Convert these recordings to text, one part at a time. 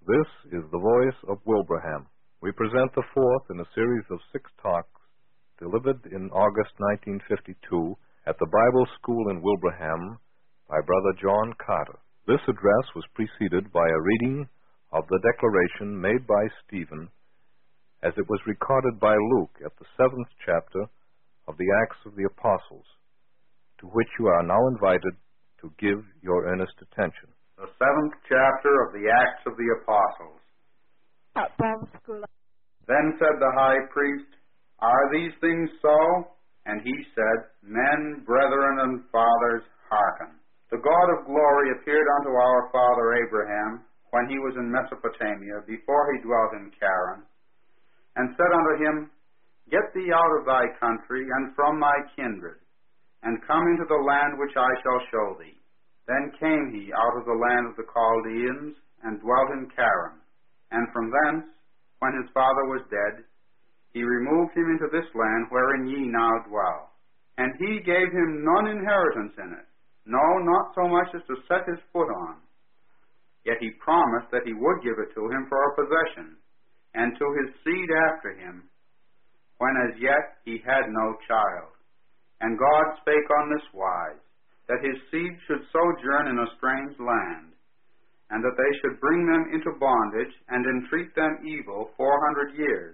This is the voice of Wilbraham. We present the fourth in a series of 6 talks delivered in August 1952 at the Bible School in Wilbraham by Brother John Carter. This address was preceded by a reading of the declaration made by Stephen as it was recorded by Luke at the 7th chapter of the Acts of the Apostles, to which you are now invited to give your earnest attention. The 7th chapter of the Acts of the Apostles. At Bible School. Then said the high priest, Are these things so? And he said, Men, brethren, and fathers, hearken. The God of glory appeared unto our father Abraham when he was in Mesopotamia, before he dwelt in Charan, and said unto him, Get thee out of thy country, and from thy kindred, and come into the land which I shall show thee. Then came he out of the land of the Chaldeans, and dwelt in Charan. And from thence, when his father was dead, he removed him into this land wherein ye now dwell. And he gave him none inheritance in it, no, not so much as to set his foot on. Yet he promised that he would give it to him for a possession, and to his seed after him, when as yet he had no child. And God spake on this wise, that his seed should sojourn in a strange land, and that they should bring them into bondage, and entreat them evil 400 years.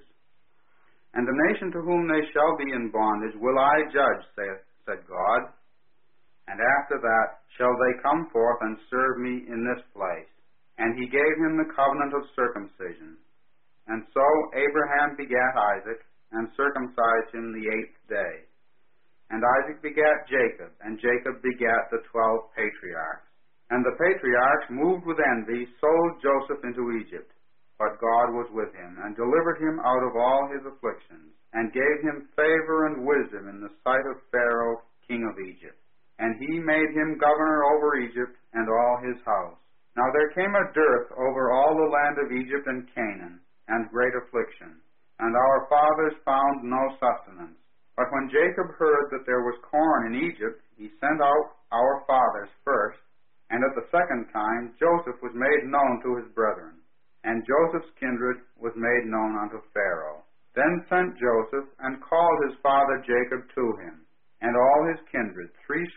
And the nation to whom they shall be in bondage will I judge, said God. And after that shall they come forth and serve me in this place. And he gave him the covenant of circumcision. And so Abraham begat Isaac, and circumcised him the 8th day. And Isaac begat Jacob, and Jacob begat the 12 patriarchs. And the patriarchs, moved with envy, sold Joseph into Egypt. But God was with him, and delivered him out of all his afflictions, and gave him favor and wisdom in the sight of Pharaoh, king of Egypt. And he made him governor over Egypt and all his house. Now there came a dearth over all the land of Egypt and Canaan, and great affliction. And our fathers found no sustenance. But when Jacob heard that there was corn in Egypt, he sent out our fathers first, and at the second time Joseph was made known to his brethren, and Joseph's kindred was made known unto Pharaoh. Then sent Joseph, and called his father Jacob to him, and all his kindred,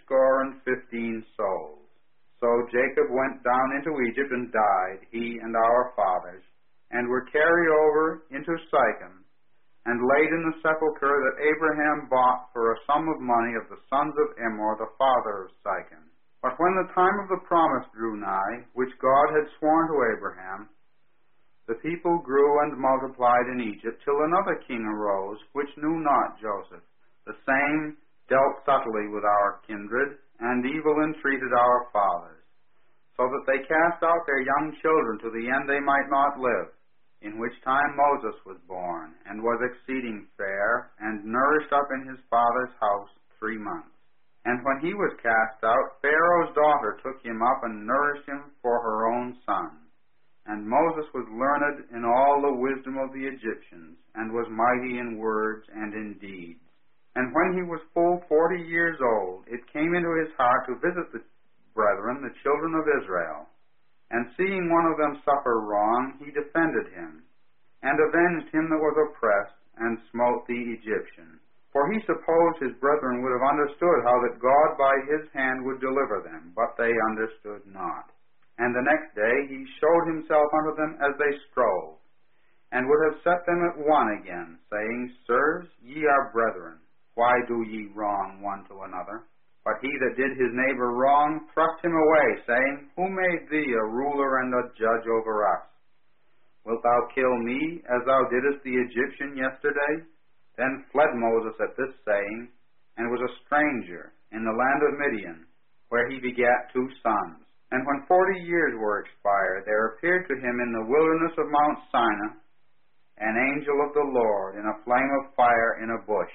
70 souls. So Jacob went down into Egypt and died, he and our fathers, and were carried over into Sychem, and laid in the sepulchre that Abraham bought for a sum of money of the sons of Emor, the father of Sychem. But when the time of the promise drew nigh, which God had sworn to Abraham, the people grew and multiplied in Egypt, till another king arose, which knew not Joseph. The same dealt subtly with our kindred, and evil entreated our fathers, so that they cast out their young children to the end they might not live. In which time Moses was born, and was exceeding fair, and nourished up in his father's house 3 months. And when he was cast out, Pharaoh's daughter took him up and nourished him for her own son. And Moses was learned in all the wisdom of the Egyptians, and was mighty in words and in deeds. And when he was full 40 years old, it came into his heart to visit the brethren, the children of Israel. And seeing one of them suffer wrong, he defended him, and avenged him that was oppressed, and smote the Egyptian. For he supposed his brethren would have understood how that God by his hand would deliver them, but they understood not. And the next day he showed himself unto them as they strove, and would have set them at one again, saying, Sirs, ye are brethren, why do ye wrong one to another? But he that did his neighbor wrong thrust him away, saying, Who made thee a ruler and a judge over us? Wilt thou kill me, as thou didst the Egyptian yesterday? Then fled Moses at this saying, and was a stranger in the land of Midian, where he begat 2 sons. And when 40 years were expired, there appeared to him in the wilderness of Mount Sinai an angel of the Lord in a flame of fire in a bush.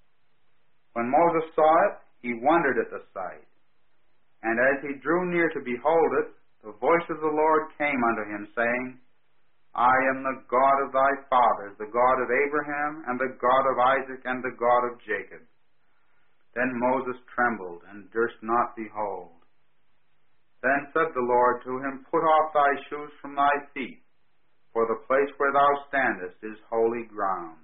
When Moses saw it, he wondered at the sight. And as he drew near to behold it, the voice of the Lord came unto him, saying, I am the God of thy fathers, the God of Abraham, and the God of Isaac, and the God of Jacob. Then Moses trembled, and durst not behold. Then said the Lord to him, Put off thy shoes from thy feet, for the place where thou standest is holy ground.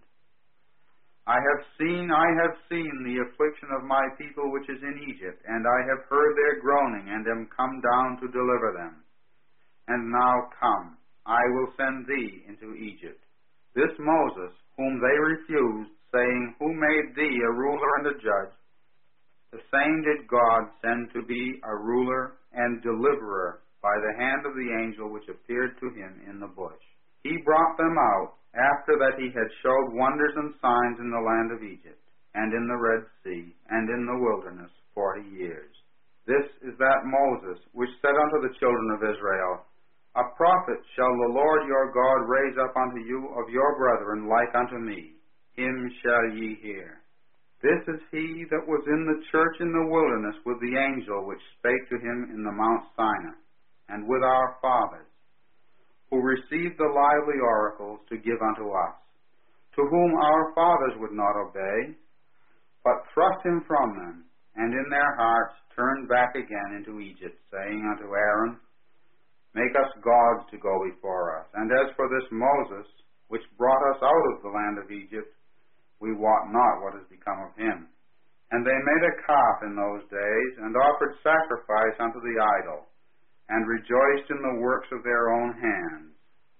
I have seen the affliction of my people which is in Egypt, and I have heard their groaning, and am come down to deliver them. And now come, I will send thee into Egypt. This Moses, whom they refused, saying, Who made thee a ruler and a judge? The same did God send to be a ruler and deliverer by the hand of the angel which appeared to him in the bush. He brought them out, after that he had showed wonders and signs in the land of Egypt, and in the Red Sea, and in the wilderness 40 years. This is that Moses, which said unto the children of Israel, A prophet shall the Lord your God raise up unto you of your brethren like unto me. Him shall ye hear. This is he that was in the church in the wilderness with the angel which spake to him in the Mount Sinai, and with our fathers, who received the lively oracles to give unto us, to whom our fathers would not obey, but thrust him from them, and in their hearts turned back again into Egypt, saying unto Aaron, Make us gods to go before us. And as for this Moses, which brought us out of the land of Egypt, we wot not what has become of him. And they made a calf in those days, and offered sacrifice unto the idol, and rejoiced in the works of their own hands.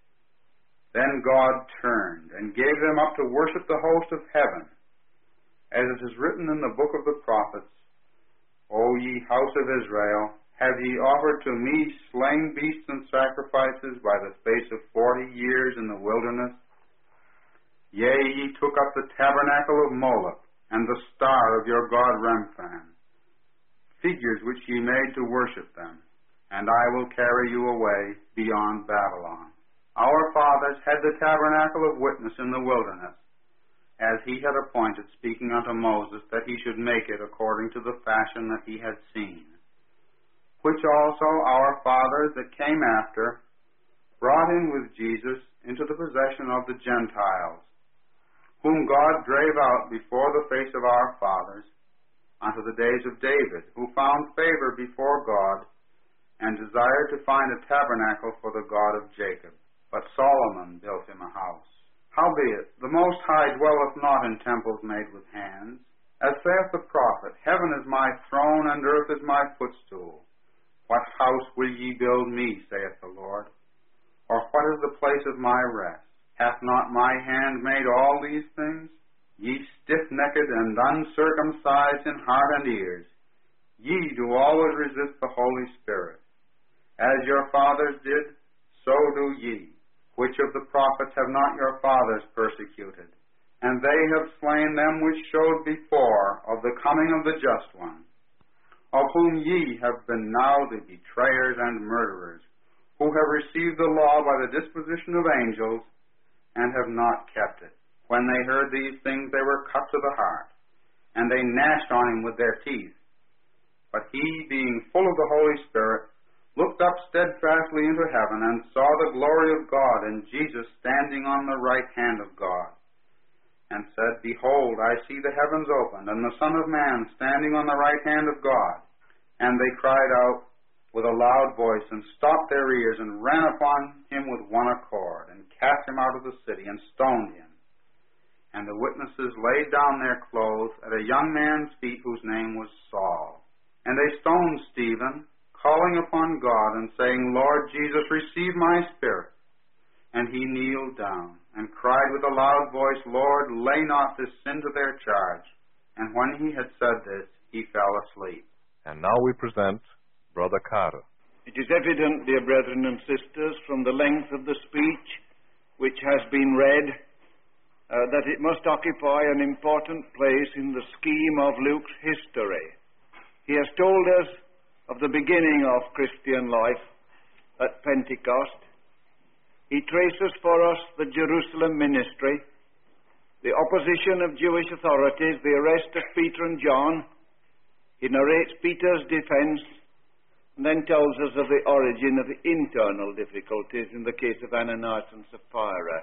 Then God turned, and gave them up to worship the host of heaven, as it is written in the book of the prophets, O ye house of Israel, have ye offered to me slain beasts and sacrifices by the space of 40 years in the wilderness? Yea, ye took up the tabernacle of Moloch, and the star of your god Remphan, figures which ye made to worship them, and I will carry you away beyond Babylon. Our fathers had the tabernacle of witness in the wilderness, as he had appointed, speaking unto Moses, that he should make it according to the fashion that he had seen, which also our fathers that came after brought in with Jesus into the possession of the Gentiles, whom God drave out before the face of our fathers, unto the days of David, who found favor before God, and desired to find a tabernacle for the God of Jacob. But Solomon built him a house. Howbeit, the Most High dwelleth not in temples made with hands. As saith the prophet, Heaven is my throne, and earth is my footstool. What house will ye build me, saith the Lord? Or what is the place of my rest? Hath not my hand made all these things? Ye stiff-necked and uncircumcised in heart and ears, ye do always resist the Holy Spirit. As your fathers did, so do ye. Which of the prophets have not your fathers persecuted? And they have slain them which showed before of the coming of the just one, of whom ye have been now the betrayers and murderers, who have received the law by the disposition of angels, and have not kept it. When they heard these things, they were cut to the heart, and they gnashed on him with their teeth. But he, being full of the Holy Spirit, looked up steadfastly into heaven, and saw the glory of God, and Jesus standing on the right hand of God, and said, Behold, I see the heavens opened, and the Son of Man standing on the right hand of God. And they cried out with a loud voice, and stopped their ears, and ran upon him with one accord, and cast him out of the city, and stoned him. And the witnesses laid down their clothes at a young man's feet, whose name was Saul. And they stoned Stephen, calling upon God, and saying, Lord Jesus, receive my spirit. And he kneeled down, and cried with a loud voice, Lord, lay not this sin to their charge. And when he had said this, he fell asleep. And now we present Brother Carter. It is evident, dear brethren and sisters, from the length of the speech which has been read, that it must occupy an important place in the scheme of Luke's history. He has told us of the beginning of Christian life at Pentecost. He traces for us the Jerusalem ministry, the opposition of Jewish authorities, the arrest of Peter and John. He narrates Peter's defense, and then tells us of the origin of the internal difficulties in the case of Ananias and Sapphira.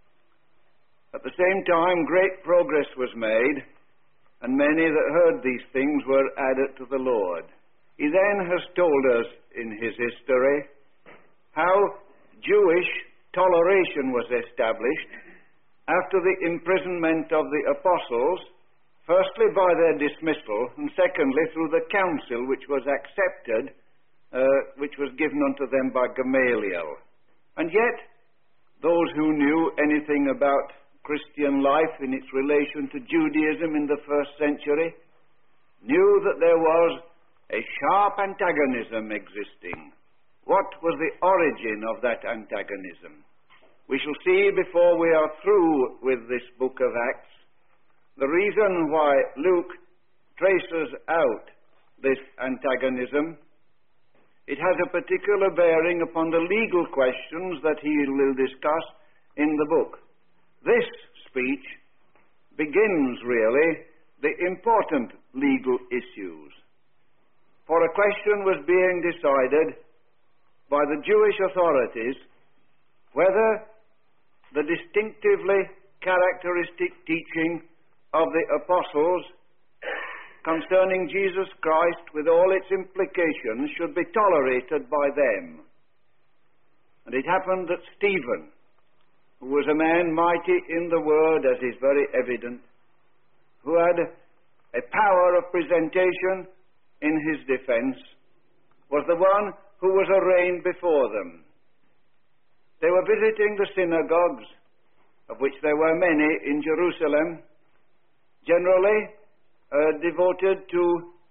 At the same time, great progress was made, and many that heard these things were added to the Lord. He then has told us in his history how Jewish toleration was established after the imprisonment of the apostles, firstly by their dismissal, and secondly through the council which was accepted, which was given unto them by Gamaliel. And yet, those who knew anything about Christian life in its relation to Judaism in the first century knew that there was a sharp antagonism existing. What was the origin of that antagonism? We shall see before we are through with this book of Acts the reason why Luke traces out this antagonism. It has a particular bearing upon the legal questions that he will discuss in the book. This speech begins, really, the important legal issues. For a question was being decided by the Jewish authorities whether the distinctively characteristic teaching of the apostles concerning Jesus Christ with all its implications should be tolerated by them. And it happened that Stephen, who was a man mighty in the word, as is very evident, who had a power of presentation in his defense, was the one who was arraigned before them. They were visiting the synagogues, of which there were many in Jerusalem, generally devoted to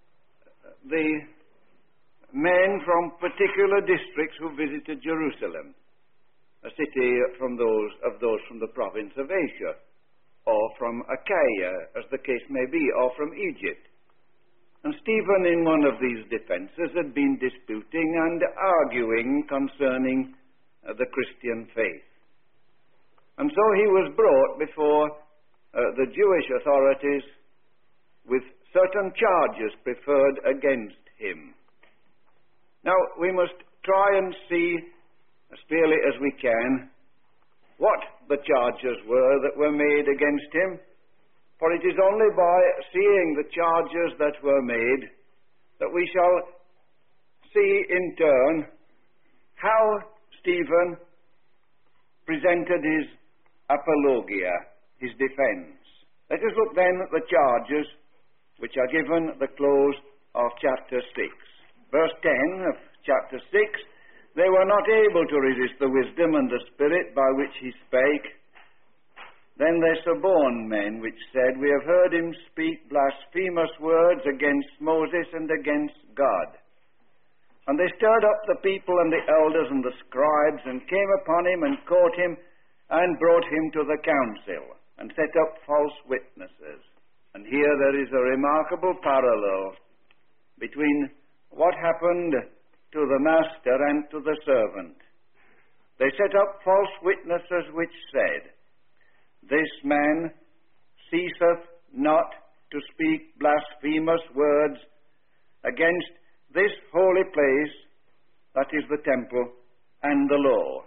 the men from particular districts who visited Jerusalem, a city from those from the province of Asia, or from Achaia, as the case may be, or from Egypt. And Stephen, in one of these defenses, had been disputing and arguing concerning the Christian faith. And so he was brought before the Jewish authorities with certain charges preferred against him. Now, we must try and see, as clearly as we can, what the charges were that were made against him, for it is only by seeing the charges that were made that we shall see in turn how Stephen presented his apologia, his defense. Let us look then at the charges which are given at the close of chapter 6. Verse 10 of chapter 6, they were not able to resist the wisdom and the spirit by which he spake. Then they suborned men which said, We have heard him speak blasphemous words against Moses and against God. And they stirred up the people and the elders and the scribes, and came upon him and caught him, and brought him to the council, and set up false witnesses. And here there is a remarkable parallel between what happened to the master and to the servant. They set up false witnesses which said, This man ceaseth not to speak blasphemous words against this holy place, that is the temple, and the law.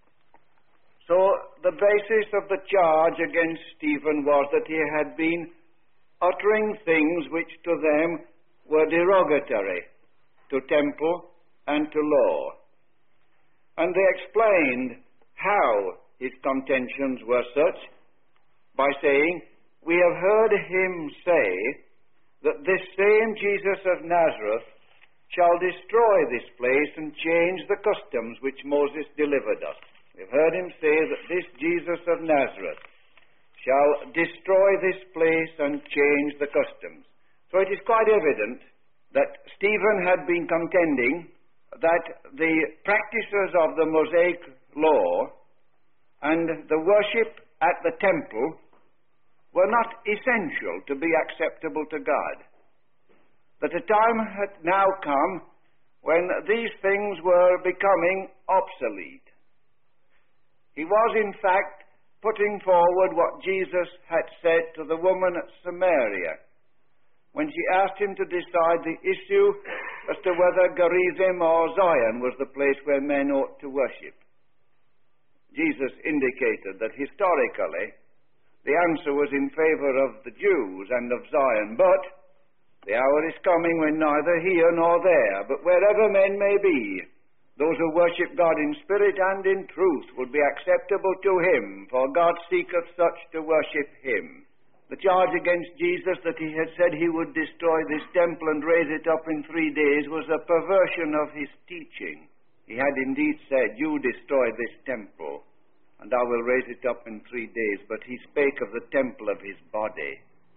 So the basis of the charge against Stephen was that he had been uttering things which to them were derogatory to temple and to law. And they explained how his contentions were such by saying, We have heard him say that this same Jesus of Nazareth shall destroy this place and change the customs which Moses delivered us. We've heard him say that this Jesus of Nazareth shall destroy this place and change the customs. So it is quite evident that Stephen had been contending that the practices of the Mosaic law and the worship at the temple were not essential to be acceptable to God. That a time had now come when these things were becoming obsolete. He was, in fact, putting forward what Jesus had said to the woman at Samaria when she asked him to decide the issue as to whether Gerizim or Zion was the place where men ought to worship. Jesus indicated that historically the answer was in favor of the Jews and of Zion, but the hour is coming when neither here nor there, but wherever men may be, those who worship God in spirit and in truth would be acceptable to him, for God seeketh such to worship him. The charge against Jesus that he had said he would destroy this temple and raise it up in 3 days was a perversion of his teaching. He had indeed said, "You destroy this temple, and I will raise it up in 3 days," but he spake of the temple of his body.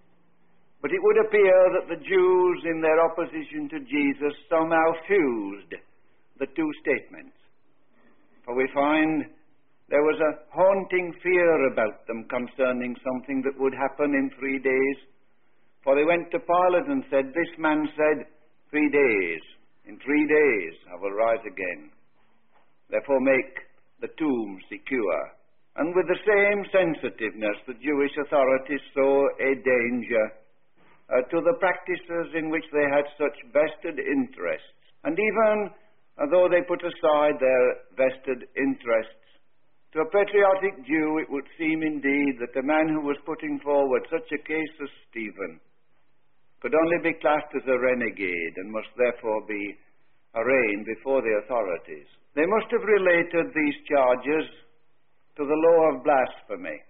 But it would appear that the Jews, in their opposition to Jesus, somehow fused the two statements. For we find there was a haunting fear about them concerning something that would happen in 3 days. For they went to Pilate and said, "This man said, 3 days. In 3 days I will rise again. Therefore make the tomb secure." And with the same sensitiveness, the Jewish authorities saw a danger to the practices in which they had such vested interests. And even though they put aside their vested interests, to a patriotic Jew it would seem indeed that the man who was putting forward such a case as Stephen could only be classed as a renegade and must therefore be arraigned before the authorities. They must have related these charges to the law of blasphemy.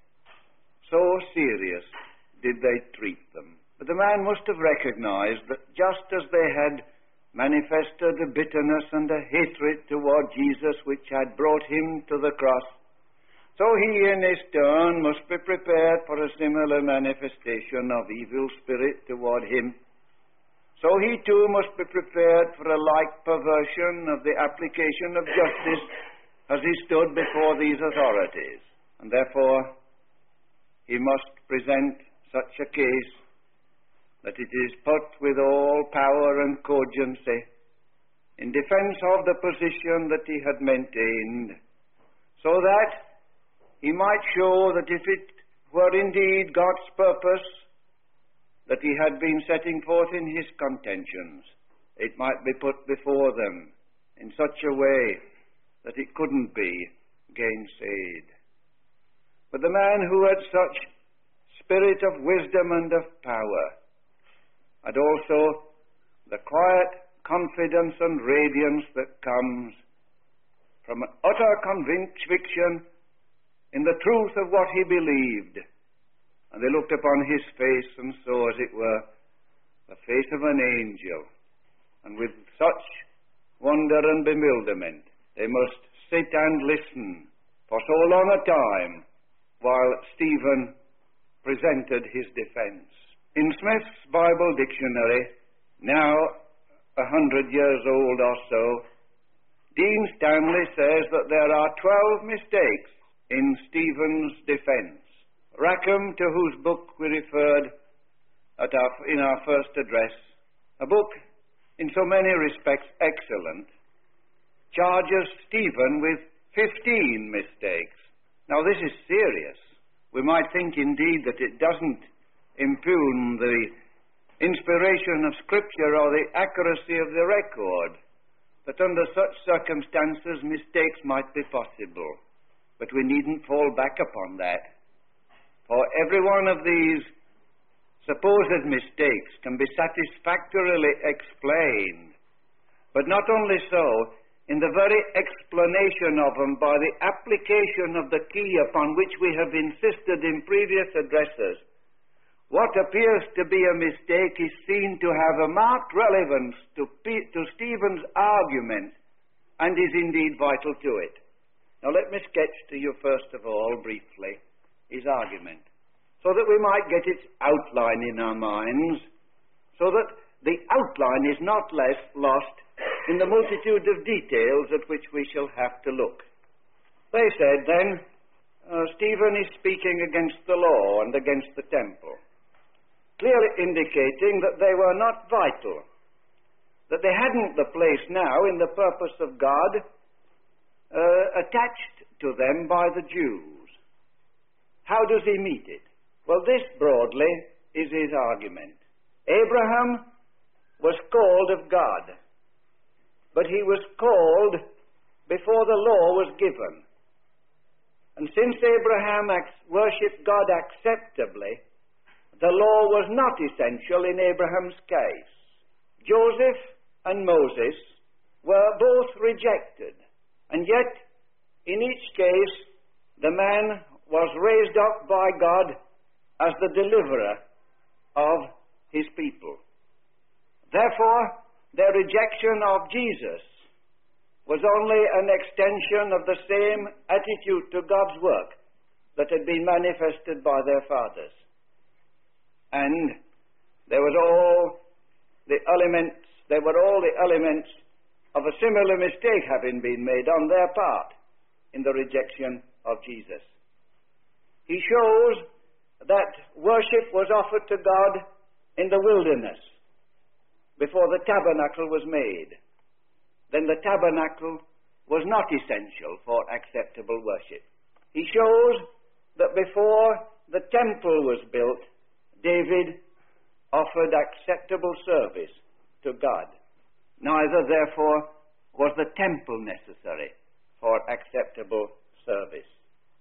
So serious did they treat them. But the man must have recognized that just as they had manifested a bitterness and a hatred toward Jesus which had brought him to the cross, so he in his turn must be prepared for a similar manifestation of evil spirit toward him. So he too must be prepared for a like perversion of the application of justice as he stood before these authorities. And therefore he must present such a case that it is put with all power and cogency in defense of the position that he had maintained, so that he might show that if it were indeed God's purpose that he had been setting forth in his contentions, it might be put before them in such a way that it couldn't be gainsaid. But the man who had such spirit of wisdom and of power had also the quiet confidence and radiance that comes from an utter conviction in the truth of what he believed. And they looked upon his face and saw, as it were, the face of an angel. And with such wonder and bewilderment, they must sit and listen for so long a time while Stephen presented his defense. In Smith's Bible Dictionary, now 100 years old or so, Dean Stanley says that there are 12 mistakes in Stephen's defense. Rackham, to whose book we referred in our first address, a book in so many respects excellent, charges Stephen with 15 mistakes. Now this is serious. We might think indeed that it doesn't impugn the inspiration of Scripture or the accuracy of the record, but under such circumstances mistakes might be possible. But we needn't fall back upon that, for every one of these supposed mistakes can be satisfactorily explained. But not only so, in the very explanation of them by the application of the key upon which we have insisted in previous addresses, what appears to be a mistake is seen to have a marked relevance to Stephen's argument and is indeed vital to it. Now let me sketch to you first of all briefly his argument, so that we might get its outline in our minds, so that the outline is not less lost in the multitude of details at which we shall have to look. They said then, Stephen is speaking against the law and against the temple, clearly indicating that they were not vital, that they hadn't the place now in the purpose of God attached to them by the Jews. How does he meet it? Well, this broadly is his argument. Abraham was called of God, but he was called before the law was given. And since Abraham worshipped God acceptably, the law was not essential in Abraham's case. Joseph and Moses were both rejected. And yet, in each case, the man was raised up by God as the deliverer of his people. Therefore, their rejection of Jesus was only an extension of the same attitude to God's work that had been manifested by their fathers. And there were all the elements of a similar mistake having been made on their part in the rejection of Jesus. He shows that worship was offered to God in the wilderness before the tabernacle was made. Then the tabernacle was not essential for acceptable worship. He shows that before the temple was built, David offered acceptable service to God. Neither, therefore, was the temple necessary for acceptable service.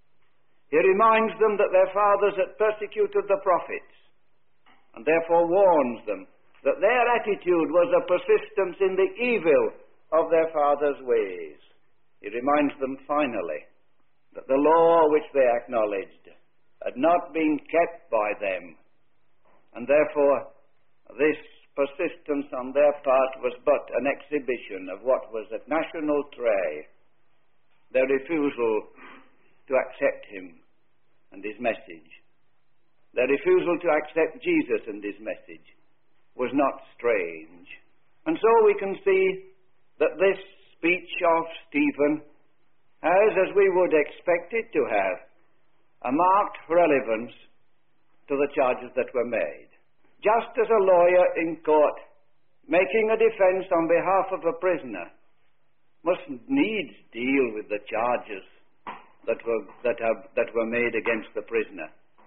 He reminds them that their fathers had persecuted the prophets, and therefore warns them that their attitude was a persistence in the evil of their fathers' ways. He reminds them finally that the law which they acknowledged had not been kept by them, and therefore this persistence on their part was but an exhibition of what was a national trait, their refusal to accept him and his message. Their refusal to accept Jesus and his message was not strange. And so we can see that this speech of Stephen has, as we would expect it to have, a marked relevance to the charges that were made. Just as a lawyer in court making a defense on behalf of a prisoner must needs deal with the charges that were made against the prisoner.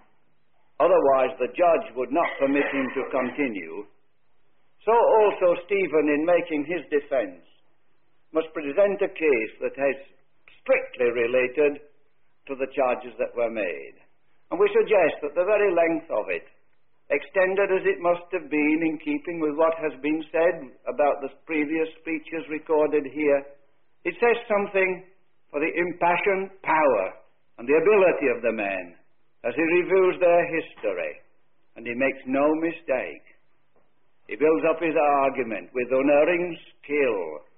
Otherwise the judge would not permit him to continue. So also Stephen, in making his defense, must present a case that is strictly related to the charges that were made. And we suggest that the very length of it, extended as it must have been in keeping with what has been said about the previous speeches recorded here, it says something for the impassioned power and the ability of the men as he reviews their history, and he makes no mistake. He builds up his argument with unerring skill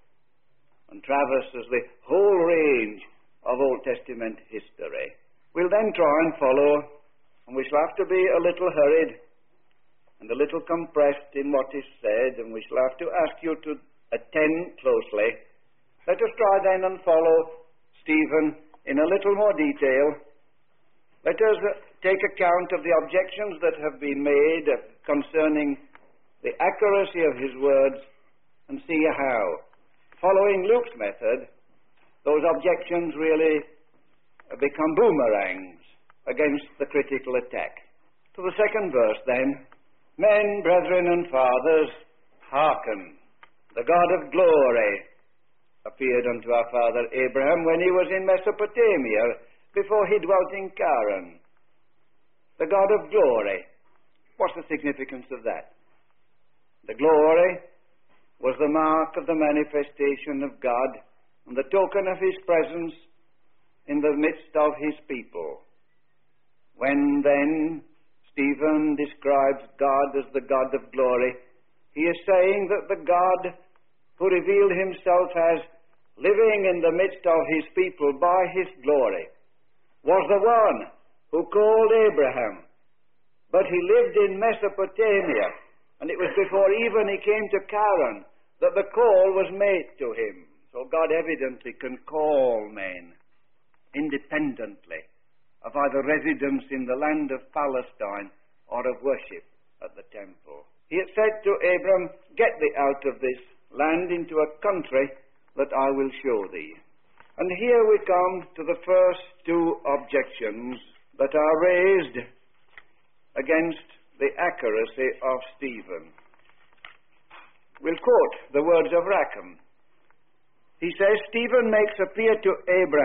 and traverses the whole range of Old Testament history. We'll then try and follow, and we shall have to be a little hurried and a little compressed in what is said, and we shall have to ask you to attend closely. Let us try then and follow Stephen in a little more detail. Let us take account of the objections that have been made concerning the accuracy of his words and see how, following Luke's method, those objections really become boomerangs against the critical attack. To the second verse then, men, brethren, and fathers, hearken. The God of glory appeared unto our father Abraham when he was in Mesopotamia, before he dwelt in Charan. The God of glory. What's the significance of that? The glory was the mark of the manifestation of God and the token of his presence in the midst of his people. When then Stephen describes God as the God of glory, he is saying that the God who revealed himself as living in the midst of his people by his glory was the one who called Abraham. But he lived in Mesopotamia, and it was before even he came to Charan that the call was made to him. So God evidently can call men independently of either residence in the land of Palestine or of worship at the temple. He had said to Abram, "Get thee out of this land into a country that I will show thee." And here we come to the first two objections that are raised against the accuracy of Stephen. We'll quote the words of Rackham. He says, Stephen makes God appear to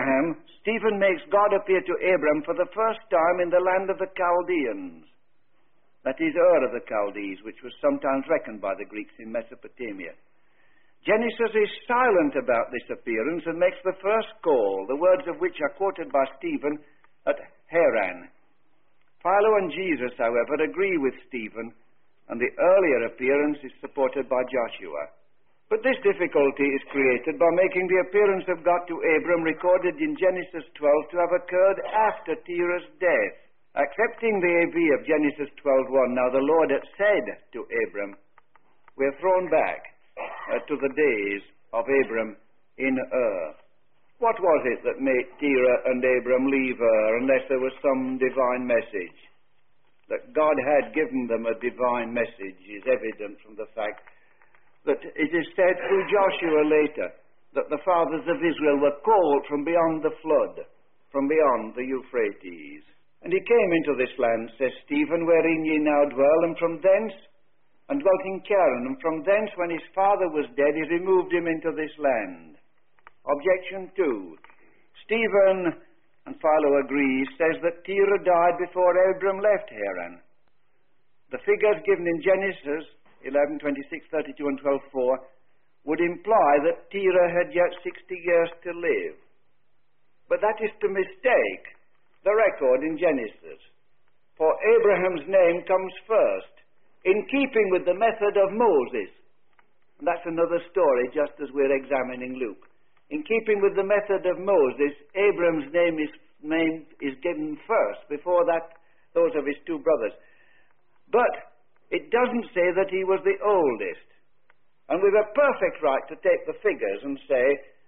Abram for the first time in the land of the Chaldeans. That is Ur of the Chaldees, which was sometimes reckoned by the Greeks in Mesopotamia. Genesis is silent about this appearance and makes the first call, the words of which are quoted by Stephen at Haran. Philo and Jesus, however, agree with Stephen, and the earlier appearance is supported by Joshua. But this difficulty is created by making the appearance of God to Abram recorded in Genesis 12 to have occurred after Terah's death. Accepting the AV of Genesis 12:1, now the Lord had said to Abram, we're thrown back to the days of Abram in Ur. What was it that made Terah and Abram leave Ur unless there was some divine message? That God had given them a divine message is evident from the fact that it is said through Joshua later that the fathers of Israel were called from beyond the flood, from beyond the Euphrates. And he came into this land, says Stephen, wherein ye now dwell, and from thence, and dwelt in Charan, and from thence, when his father was dead, he removed him into this land. Objection 2. Stephen, and Philo agrees, says that Terah died before Abram left Haran. The figures given in Genesis 11, 26, 32, and 12:4 would imply that Terah had yet 60 years to live. But that is to mistake the record in Genesis. For Abraham's name comes first, in keeping with the method of Moses. And that's another story, just as we're examining Luke. In keeping with the method of Moses, Abram's name is given first, before that those of his two brothers. But it doesn't say that he was the oldest. And we've a perfect right to take the figures and say,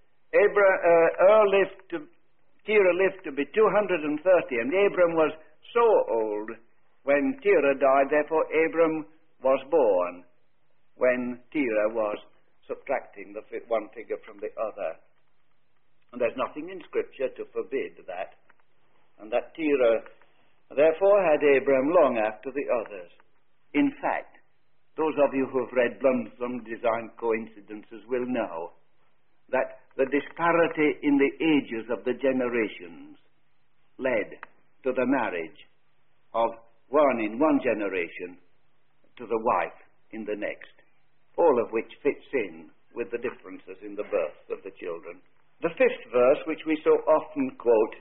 Terah lived to be 230, and Abram was so old when Terah died, therefore Abram was born when Terah was subtracting the one figure from the other. And there's nothing in Scripture to forbid that. And that Terah therefore had Abram long after the others. In fact, those of you who have read Bluntham Design Coincidences will know that the disparity in the ages of the generations led to the marriage of one in one generation to the wife in the next, all of which fits in with the differences in the birth of the children. The fifth verse, which we so often quote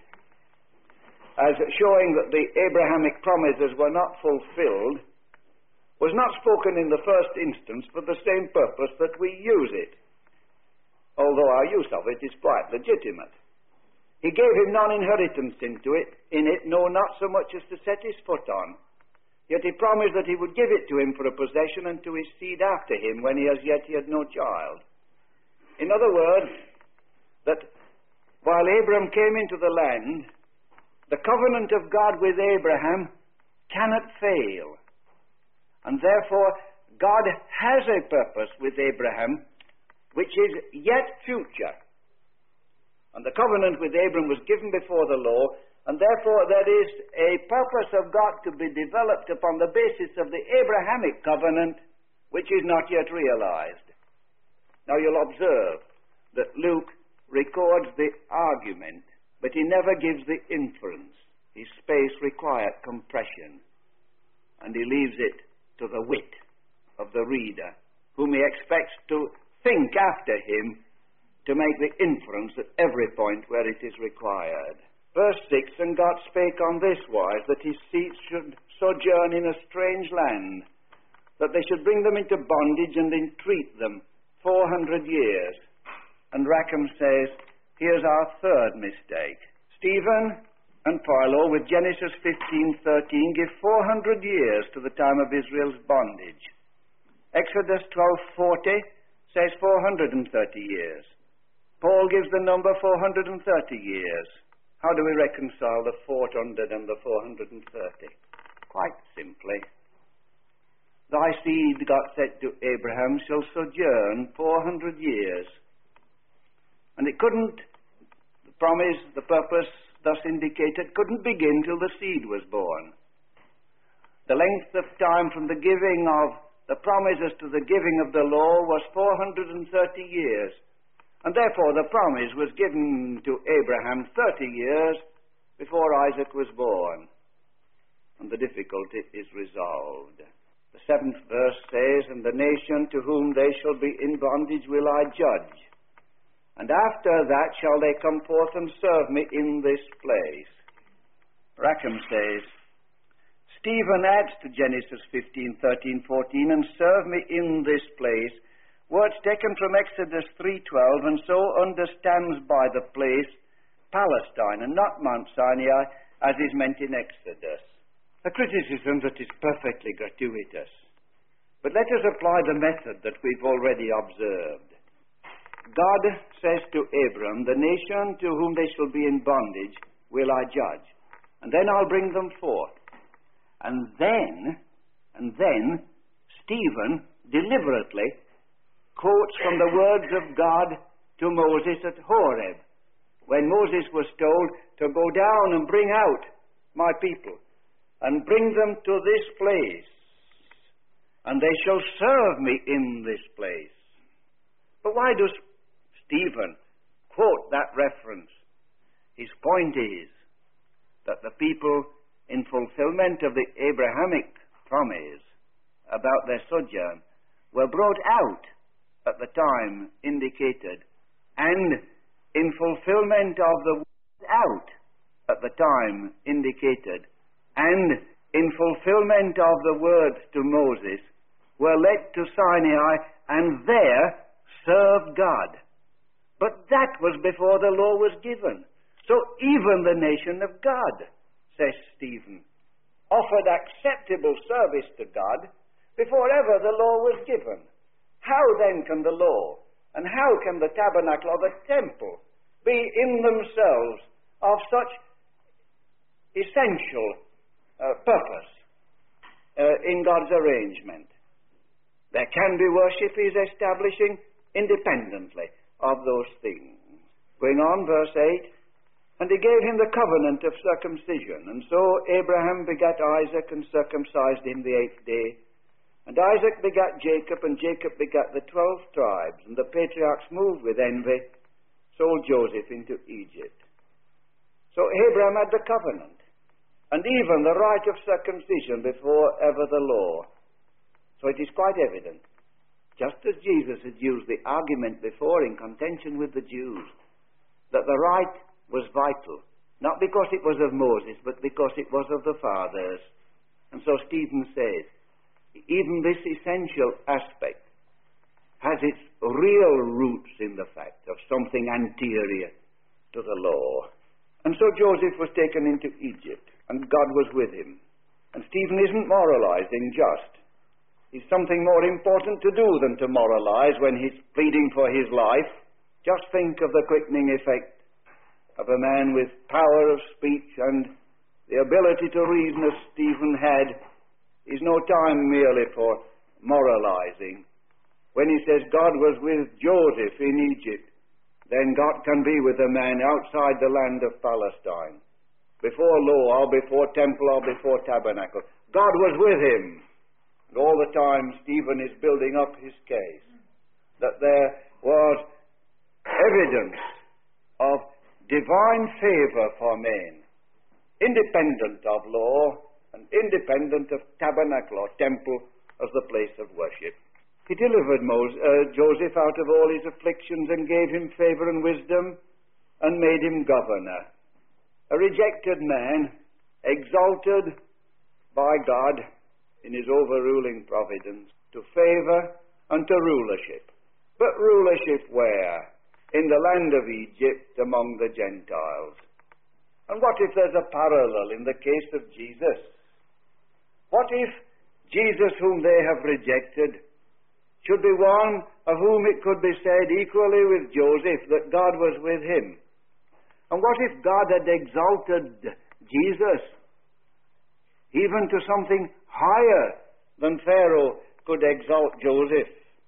as showing that the Abrahamic promises were not fulfilled, was not spoken in the first instance for the same purpose that we use it, although our use of it is quite legitimate. He gave him non-inheritance in it, no, not so much as to set his foot on. Yet he promised that he would give it to him for a possession and to his seed after him when he had no child. In other words, that while Abram came into the land, the covenant of God with Abraham cannot fail. And therefore, God has a purpose with Abraham which is yet future. And the covenant with Abram was given before the law, and therefore there is a purpose of God to be developed upon the basis of the Abrahamic covenant, which is not yet realized. Now you'll observe that Luke records the argument, but he never gives the inference. His space required compression, and he leaves it to the wit of the reader, whom he expects to think after him to make the inference at every point where it is required. Verse 6, and God spake on this wise, that his seed should sojourn in a strange land, that they should bring them into bondage and entreat them 400 years. And Rackham says, here's our third mistake. Stephen and Philo, with Genesis 15:13, give 400 years to the time of Israel's bondage. Exodus 12:40 says 430 years. Paul gives the number 430 years. How do we reconcile the 400 and the 430? Quite simply. Thy seed, God said to Abraham, shall sojourn 400 years. And it couldn't, the promise, the purpose thus indicated, couldn't begin till the seed was born. The length of time from the giving of the promises to the giving of the law was 430 years. And therefore the promise was given to Abraham 30 years before Isaac was born. And the difficulty is resolved. The 7th verse says, "And the nation to whom they shall be in bondage will I judge. And after that shall they come forth and serve me in this place." Rackham says, Stephen adds to Genesis 15, 13, 14, "and serve me in this place," words taken from Exodus 3:12, and so understands by the place Palestine and not Mount Sinai as is meant in Exodus. A criticism that is perfectly gratuitous. But let us apply the method that we've already observed. God says to Abram, "The nation to whom they shall be in bondage will I judge, and then I'll bring them forth." And then Stephen deliberately quotes from the words of God to Moses at Horeb, when Moses was told to go down and bring out my people and bring them to this place, and they shall serve me in this place. But why does Stephen quote that reference? His point is that the people, in fulfillment of the Abrahamic promise about their sojourn, were brought out at the time indicated, and in fulfillment of the word out at the time indicated, and in fulfillment of the words to Moses, were led to Sinai and there served God. But that was before the law was given. So even the nation of God, says Stephen, offered acceptable service to God before ever the law was given. How then can the law and how can the tabernacle or the temple be in themselves of such essential purpose in God's arrangement? There can be worship, he is establishing, independently of those things. Going on, verse 8, "And he gave him the covenant of circumcision, and so Abraham begat Isaac and circumcised him the 8th day. And Isaac begat Jacob, and Jacob begat the 12 tribes, and the patriarchs moved with envy, sold Joseph into Egypt." So Abraham had the covenant, and even the rite of circumcision before ever the law. So it is quite evident, just as Jesus had used the argument before in contention with the Jews, that the rite was vital, not because it was of Moses, but because it was of the fathers. And so Stephen says, even this essential aspect has its real roots in the fact of something anterior to the law. And so Joseph was taken into Egypt, and God was with him. And Stephen isn't moralizing just. He's something more important to do than to moralize when he's pleading for his life. Just think of the quickening effect of a man with power of speech and the ability to reason as Stephen had. Is no time merely for moralizing. When he says God was with Joseph in Egypt, then God can be with a man outside the land of Palestine, before law or before temple or before tabernacle. God was with him. And all the time Stephen is building up his case, that there was evidence of divine favor for men, independent of law and independent of tabernacle or temple as the place of worship. He delivered Joseph out of all his afflictions and gave him favor and wisdom and made him governor. A rejected man, exalted by God in his overruling providence to favor and to rulership. But rulership where? In the land of Egypt among the Gentiles. And what if there's a parallel in the case of Jesus? What if Jesus, whom they have rejected, should be one of whom it could be said equally with Joseph that God was with him? And what if God had exalted Jesus even to something higher than Pharaoh could exalt Joseph?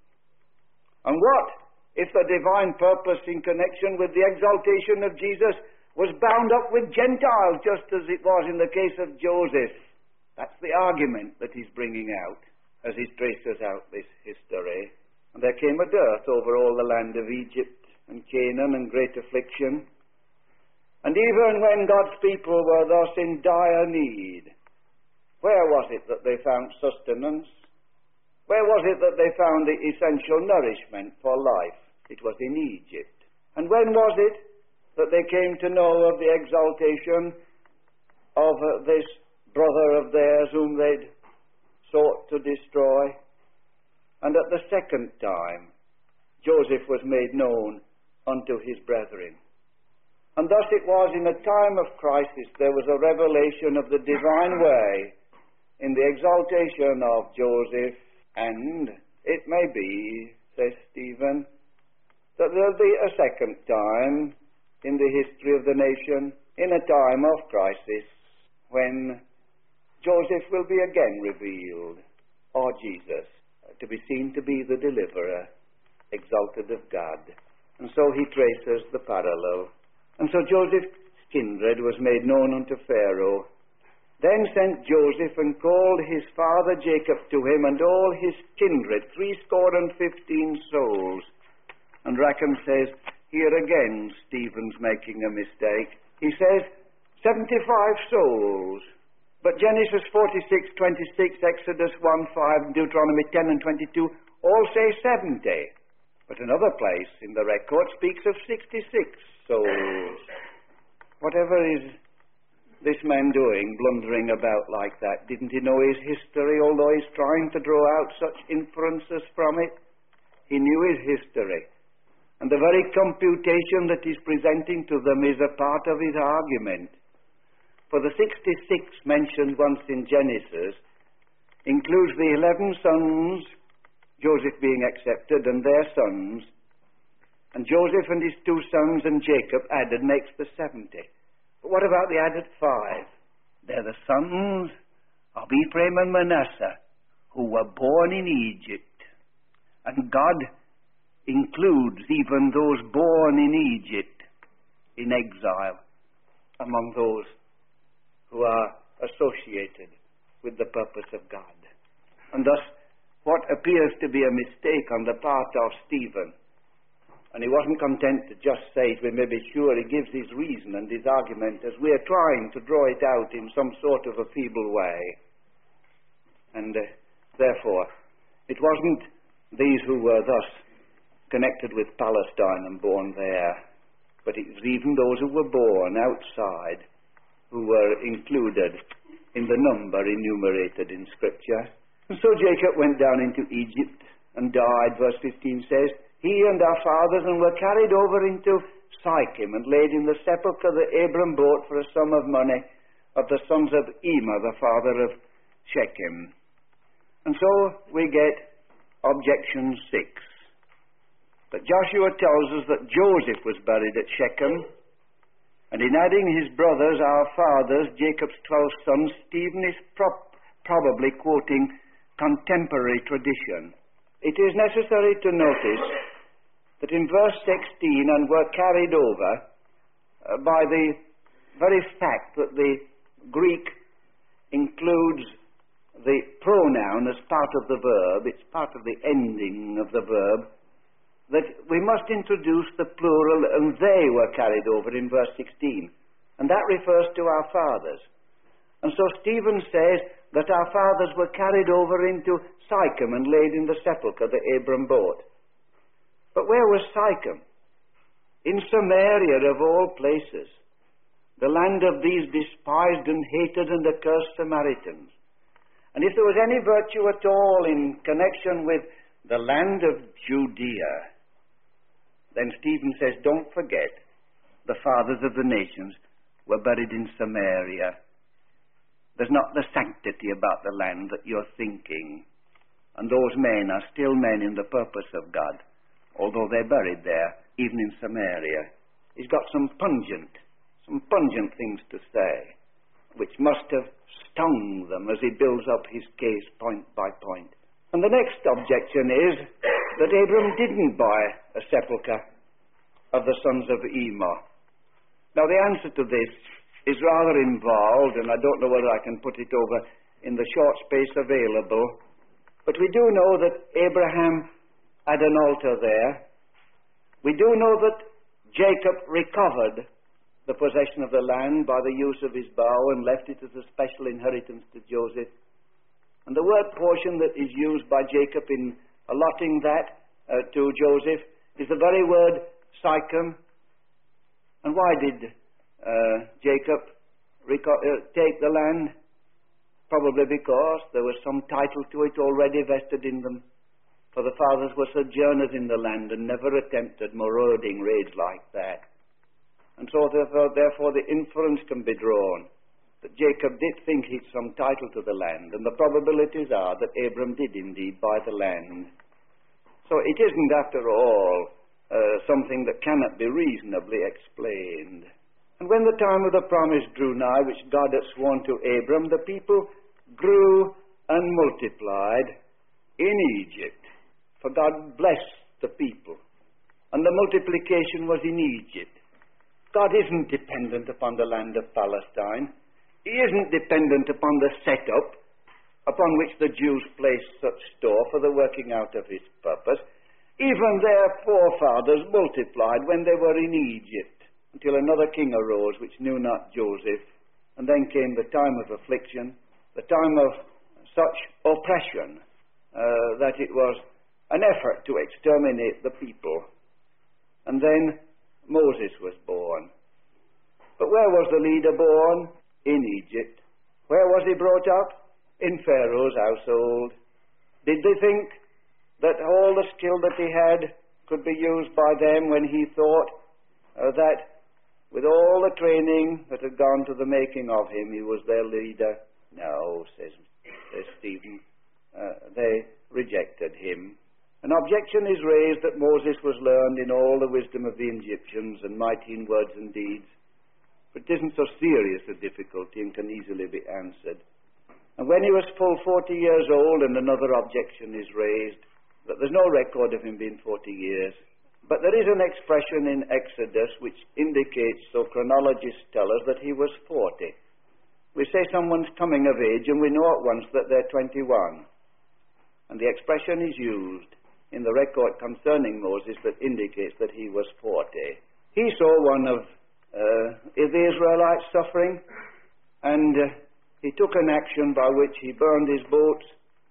And what if the divine purpose in connection with the exaltation of Jesus was bound up with Gentiles, just as it was in the case of Joseph? That's the argument that he's bringing out as he traces out this history. And there came a dearth over all the land of Egypt and Canaan, and great affliction. And even when God's people were thus in dire need, where was it that they found sustenance Where was it that they found the essential nourishment for life? It was in Egypt. And when was it that they came to know of the exaltation of this brother of theirs whom they'd sought to destroy? And at the second time, Joseph was made known unto his brethren. And thus it was in a time of crisis there was a revelation of the divine way in the exaltation of Joseph, and it may be, says Stephen, that there'll be a second time in the history of the nation, in a time of crisis, when Joseph will be again revealed, or Jesus, to be seen to be the deliverer, exalted of God. And so he traces the parallel. And so Joseph's kindred was made known unto Pharaoh. Then sent Joseph and called his father Jacob to him and all his kindred, 75 souls. And Rackham says, here again Stephen's making a mistake. He says 75 souls. But Genesis 46:26, Exodus 1:5, Deuteronomy 10 and 22 all say 70. But another place in the record speaks of 66 souls. Whatever is this man doing, blundering about like that? Didn't he know his history, although he's trying to draw out such inferences from it? He knew his history. And the very computation that he's presenting to them is a part of his argument. For the 66 mentioned once in Genesis includes the 11 sons, Joseph being accepted, and their sons. And Joseph and his 2 sons and Jacob added makes the 70. But what about the added 5? They're the sons of Ephraim and Manasseh, who were born in Egypt. And God includes even those born in Egypt in exile among those who are associated with the purpose of God. And thus, what appears to be a mistake on the part of Stephen, and he wasn't content to just say it, we may be sure he gives his reason and his argument as we are trying to draw it out in some sort of a feeble way. And therefore, it wasn't these who were thus connected with Palestine and born there, but it was even those who were born outside who were included in the number enumerated in Scripture. And so Jacob went down into Egypt and died, verse 15 says, he and our fathers, and were carried over into Sychem and laid in the sepulchre that Abram bought for a sum of money of the sons of Emor, the father of Shechem. And so we get objection 6. But Joshua tells us that Joseph was buried at Shechem, and in adding his brothers, our fathers, Jacob's 12 sons, Stephen is probably quoting contemporary tradition. It is necessary to notice that in verse 16, and were carried over by the very fact that the Greek includes the pronoun as part of the verb, it's part of the ending of the verb, that we must introduce the plural, and they were carried over in verse 16. And that refers to our fathers. And so Stephen says that our fathers were carried over into Sychem and laid in the sepulchre that Abram bought. But where was Sychem? In Samaria, of all places, the land of these despised and hated and accursed Samaritans. And if there was any virtue at all in connection with the land of Judea, then Stephen says, don't forget, the fathers of the nations were buried in Samaria. There's not the sanctity about the land that you're thinking. And those men are still men in the purpose of God, although they're buried there, even in Samaria. He's got some pungent things to say, which must have stung them as he builds up his case point by point. And the next objection is that Abram didn't buy a sepulchre of the sons of Emor. Now the answer to this is rather involved, and I don't know whether I can put it over in the short space available, but we do know that Abraham had an altar there. We do know that Jacob recovered the possession of the land by the use of his bow and left it as a special inheritance to Joseph. And the word portion that is used by Jacob in allotting that to Joseph is the very word Sychem. And why did Jacob take the land? Probably because there was some title to it already vested in them. For the fathers were sojourners in the land and never attempted marauding raids like that. And so therefore the inference can be drawn that Jacob did think he'd some title to the land, and the probabilities are that Abram did indeed buy the land. So it isn't, after all, something that cannot be reasonably explained. And when the time of the promise drew nigh, which God had sworn to Abram, the people grew and multiplied in Egypt. For God blessed the people, and the multiplication was in Egypt. God isn't dependent upon the land of Palestine. He isn't dependent upon the setup upon which the Jews placed such store for the working out of his purpose. Even their forefathers multiplied when they were in Egypt, until another king arose which knew not Joseph. And then came the time of affliction, the time of such oppression that it was an effort to exterminate the people. And then Moses was born. But where was the leader born? In Egypt. Where was he brought up? In Pharaoh's household. Did they think that all the skill that he had could be used by them when he thought that with all the training that had gone to the making of him, he was their leader? No, says Stephen. They rejected him. An objection is raised that Moses was learned in all the wisdom of the Egyptians and mighty in words and deeds. But it isn't so serious a difficulty and can easily be answered. And when he was full 40 years old, and another objection is raised, that there's no record of him being 40 years. But there is an expression in Exodus which indicates, so chronologists tell us, that he was 40. We say someone's coming of age, and we know at once that they're 21. And the expression is used in the record concerning Moses that indicates that he was 40. He saw one of the Israelites suffering, and he took an action by which he burned his boats.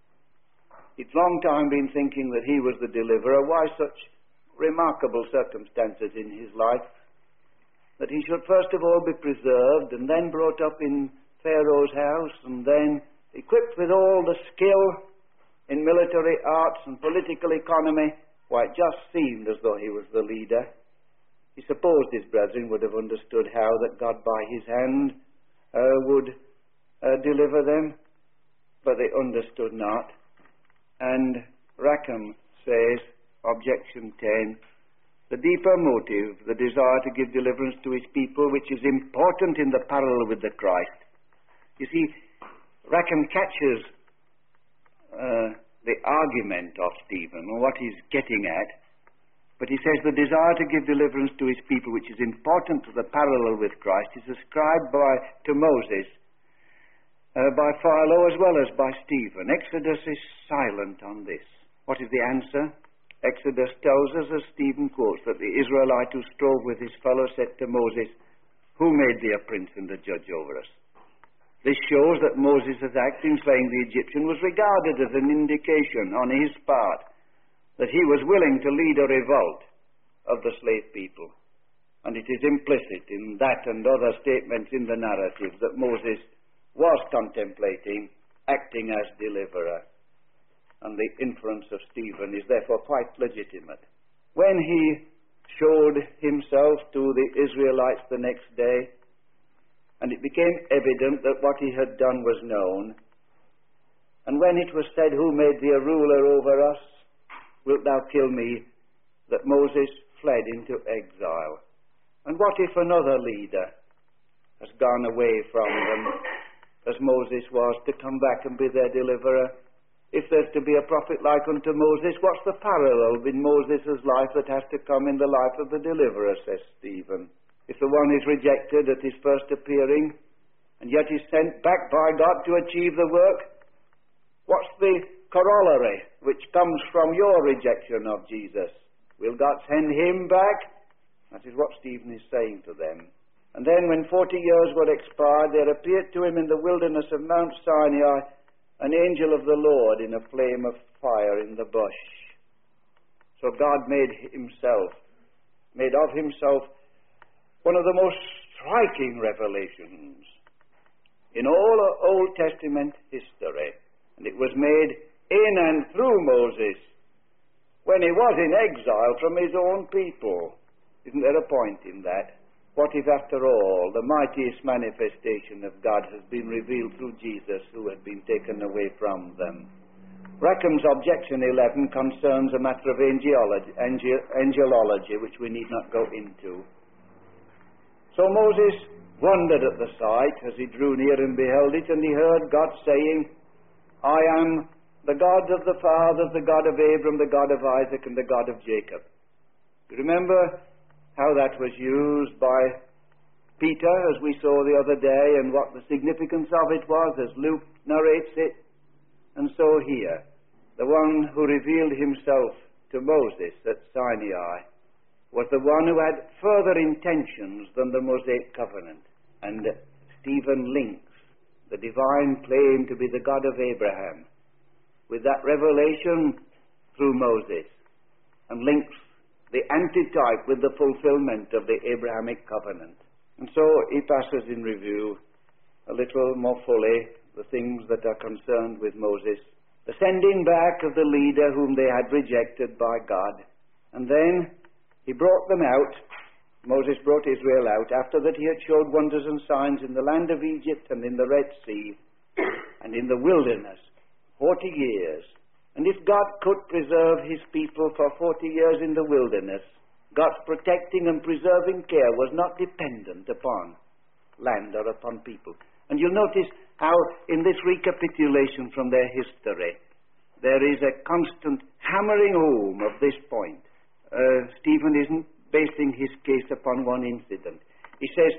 He'd long time been thinking that he was the deliverer. Why such remarkable circumstances in his life? That he should first of all be preserved, and then brought up in Pharaoh's house, and then equipped with all the skill in military arts and political economy. Why, it just seemed as though he was the leader. He supposed his brethren would have understood how that God by his hand would deliver them, but they understood not. And Rackham says, objection 10, the deeper motive, the desire to give deliverance to his people, which is important in the parallel with the Christ. You see, Rackham catches the argument of Stephen, or what he's getting at, but he says the desire to give deliverance to his people, which is important to the parallel with Christ, is ascribed to Moses by Philo as well as by Stephen. Exodus is silent on this. What is the answer? Exodus tells us, as Stephen quotes, that the Israelite who strove with his fellow said to Moses, "Who made thee a prince and a judge over us?" This shows that Moses' act in slaying the Egyptian was regarded as an indication on his part that he was willing to lead a revolt of the slave people. And it is implicit in that and other statements in the narrative that Moses was contemplating acting as deliverer. And the inference of Stephen is therefore quite legitimate. When he showed himself to the Israelites the next day, and it became evident that what he had done was known, and when it was said, "Who made thee a ruler over us? Wilt thou kill me?" that Moses fled into exile. And what if another leader has gone away from them, as Moses was, to come back and be their deliverer? If there's to be a prophet like unto Moses, what's the parallel in Moses' life that has to come in the life of the deliverer, says Stephen? If the one is rejected at his first appearing, and yet is sent back by God to achieve the work, what's the corollary which comes from your rejection of Jesus? Will God send him back? That is what Stephen is saying to them. And then when 40 years were expired, there appeared to him in the wilderness of Mount Sinai an angel of the Lord in a flame of fire in the bush. So God made of himself one of the most striking revelations in all Old Testament history. And it was made in and through Moses when he was in exile from his own people. Isn't there a point in that? What if, after all, the mightiest manifestation of God has been revealed through Jesus, who had been taken away from them? Rackham's objection 11 concerns a matter of angelology, which we need not go into. So Moses wondered at the sight as he drew near and beheld it, and he heard God saying, I am the God of the fathers, the God of Abraham, the God of Isaac, and the God of Jacob. You remember how that was used by Peter, as we saw the other day, and what the significance of it was, as Luke narrates it. And so here, the one who revealed himself to Moses at Sinai was the one who had further intentions than the Mosaic covenant. And Stephen links the divine claim to be the God of Abraham with that revelation through Moses, and links the antitype with the fulfillment of the Abrahamic covenant. And so he passes in review a little more fully the things that are concerned with Moses, the sending back of the leader whom they had rejected by God. And then he brought them out. Moses brought Israel out after that he had showed wonders and signs in the land of Egypt and in the Red Sea and in the wilderness 40 years. And if God could preserve his people for 40 years in the wilderness, God's protecting and preserving care was not dependent upon land or upon people. And you'll notice how in this recapitulation from their history, there is a constant hammering home of this point. Stephen isn't basing his case upon one incident. He says,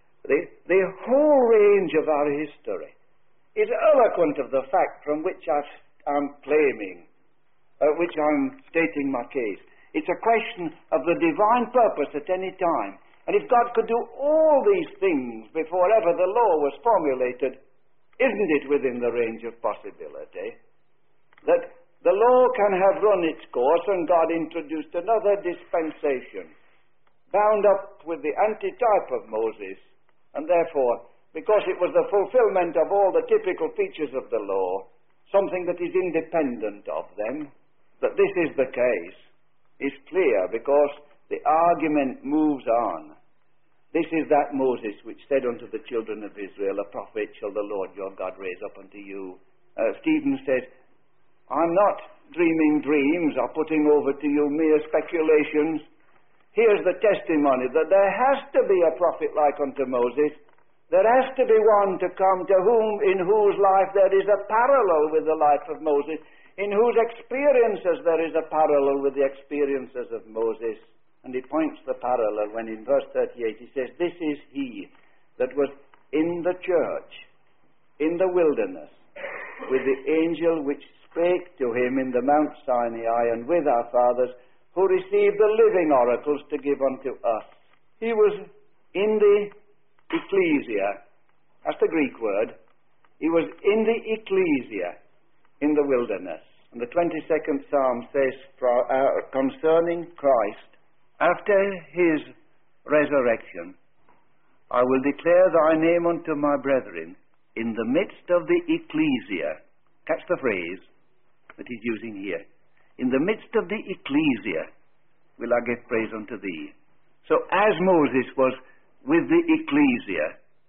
the whole range of our history is eloquent of the fact from which I'm claiming, which I'm stating my case. It's a question of the divine purpose at any time. And if God could do all these things before ever the law was formulated, isn't it within the range of possibility that the law can have run its course and God introduced another dispensation, bound up with the antitype of Moses, and therefore, because it was the fulfillment of all the typical features of the law, something that is independent of them, that this is the case, is clear because the argument moves on. This is that Moses which said unto the children of Israel, a prophet shall the Lord your God raise up unto you. Stephen says, I'm not dreaming dreams or putting over to you mere speculations. Here's the testimony that there has to be a prophet like unto Moses. There has to be one to come in whose life there is a parallel with the life of Moses, in whose experiences there is a parallel with the experiences of Moses. And he points the parallel when in verse 38 he says, this is he that was in the church, in the wilderness, with the angel which spake to him in the Mount Sinai, and with our fathers, who received the living oracles to give unto us. He was in the ecclesia. That's the Greek word. He was in the ecclesia in the wilderness. And the 22nd Psalm says concerning Christ, after his resurrection, I will declare thy name unto my brethren in the midst of the ecclesia. Catch the phrase that he's using here. In the midst of the ecclesia will I give praise unto thee. So as Moses was with the ecclesia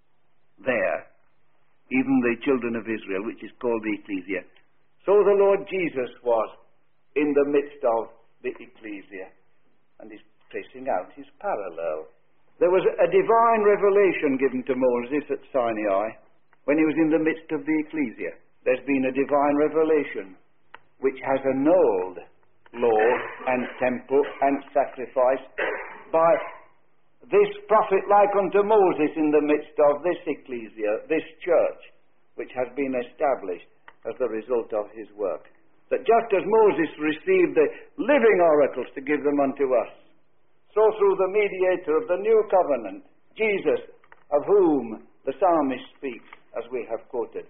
there, even the children of Israel, which is called the ecclesia, so the Lord Jesus was in the midst of the ecclesia. And he's tracing out his parallel. There was a divine revelation given to Moses at Sinai when he was in the midst of the ecclesia. There's been a divine revelation which has annulled law and temple and sacrifice by this prophet like unto Moses in the midst of this ecclesia, this church, which has been established as the result of his work. That just as Moses received the living oracles to give them unto us, so through the mediator of the new covenant, Jesus, of whom the psalmist speaks, as we have quoted,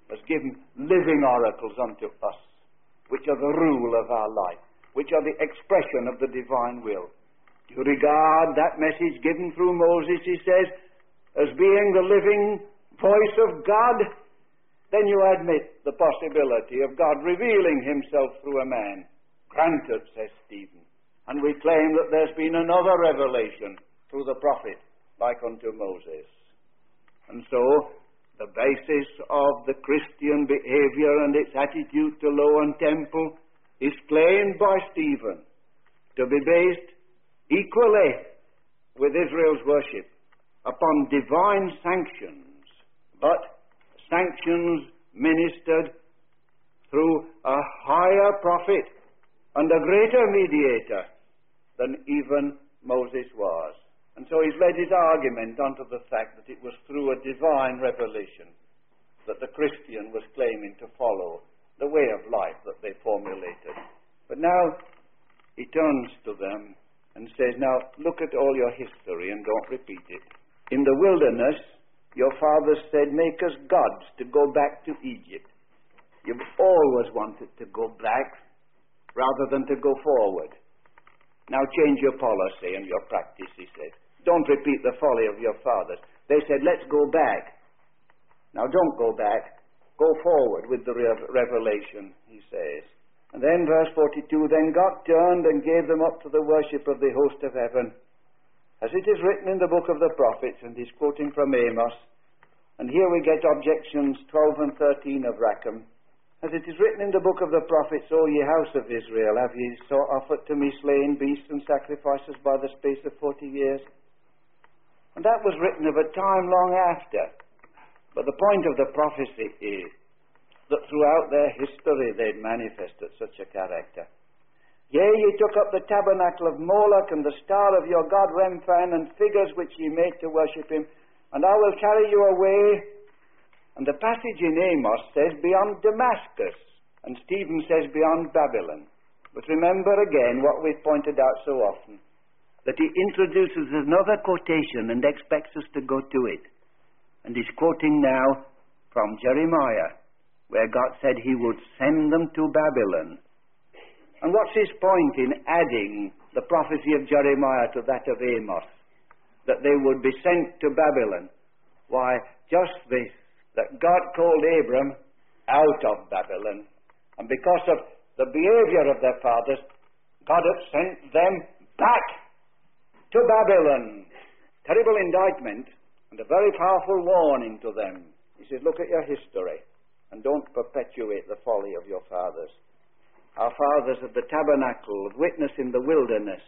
has given living oracles unto us, which are the rule of our life, which are the expression of the divine will. Do you regard that message given through Moses, he says, as being the living voice of God? Then you admit the possibility of God revealing himself through a man. Granted, says Stephen. And we claim that there's been another revelation through the prophet, like unto Moses. And so, the basis of the Christian behavior and its attitude to law and temple is claimed by Stephen to be based equally with Israel's worship upon divine sanctions, but sanctions ministered through a higher prophet and a greater mediator than even Moses was. And so he's led his argument onto the fact that it was through a divine revelation that the Christian was claiming to follow the way of life that they formulated. But now he turns to them and says, now look at all your history and don't repeat it. In the wilderness, your fathers said, make us gods to go back to Egypt. You've always wanted to go back rather than to go forward. Now change your policy and your practice, he said. Don't repeat the folly of your fathers. They said, let's go back. Now don't go back. Go forward with the revelation, he says. And then verse 42, then God turned and gave them up to the worship of the host of heaven, as it is written in the book of the prophets, and he's quoting from Amos. And here we get objections 12 and 13 of Rackham. As it is written in the book of the prophets, O ye house of Israel, have ye so offered to me slain beasts and sacrifices by the space of 40 years? And that was written of a time long after. But the point of the prophecy is that throughout their history they'd manifested such a character. Yea, ye took up the tabernacle of Moloch and the star of your god Remphan and figures which ye made to worship him, and I will carry you away. And the passage in Amos says beyond Damascus, and Stephen says beyond Babylon. But remember again what we've pointed out so often, that he introduces another quotation and expects us to go to it. And he's quoting now from Jeremiah, where God said he would send them to Babylon. And what's his point in adding the prophecy of Jeremiah to that of Amos, that they would be sent to Babylon? Why, just this, that God called Abram out of Babylon, and because of the behavior of their fathers, God had sent them back to Babylon. Terrible indictment and a very powerful warning to them. He says, look at your history and don't perpetuate the folly of your fathers. Our fathers had the tabernacle of witness in the wilderness.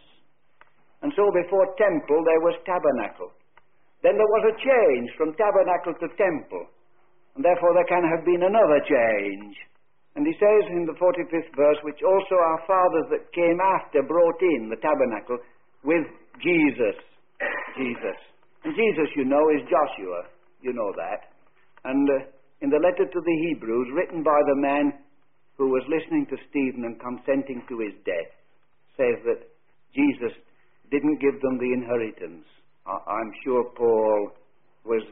And so before temple there was tabernacle. Then there was a change from tabernacle to temple. And therefore there can have been another change. And he says in the 45th verse, which also our fathers that came after brought in the tabernacle with Jesus. Jesus. And Jesus, you know, is Joshua. You know that. And in the letter to the Hebrews, written by the man who was listening to Stephen and consenting to his death, says that Jesus didn't give them the inheritance. I'm sure Paul was